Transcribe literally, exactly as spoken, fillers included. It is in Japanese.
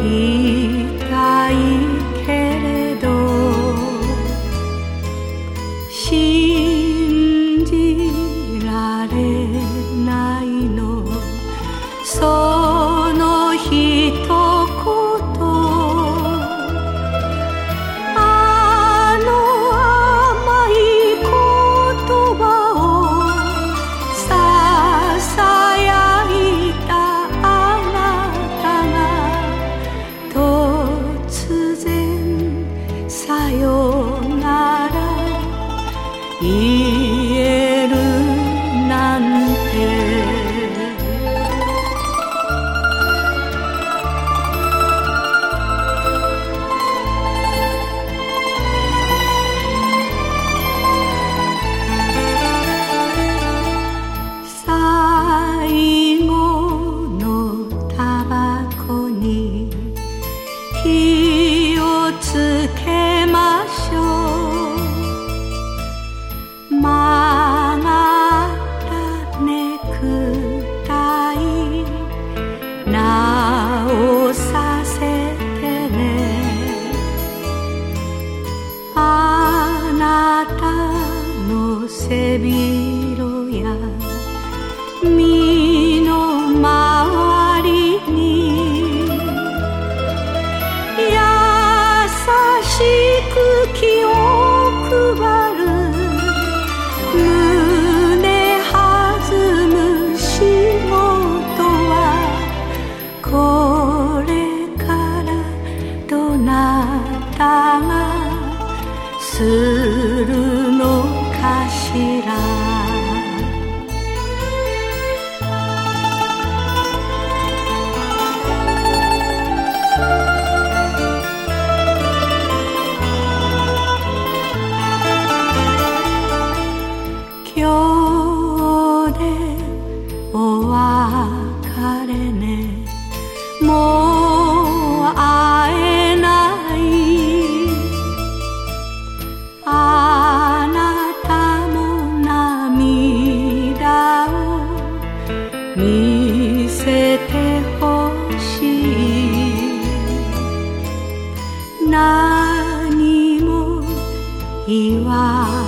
痛いけれど信じられないのその一言あの甘い言葉をささやいたあなたが突然さよなら言えるなんて最後のタバコに火をつけましょう曲がったネクタイ直させてねあなたの背広や身の回りに優しく気を配る胸弾む仕事はこれからどなたがするのかしら今日でお別れねもう会えないあなたも涙を見せてほしい何も言わ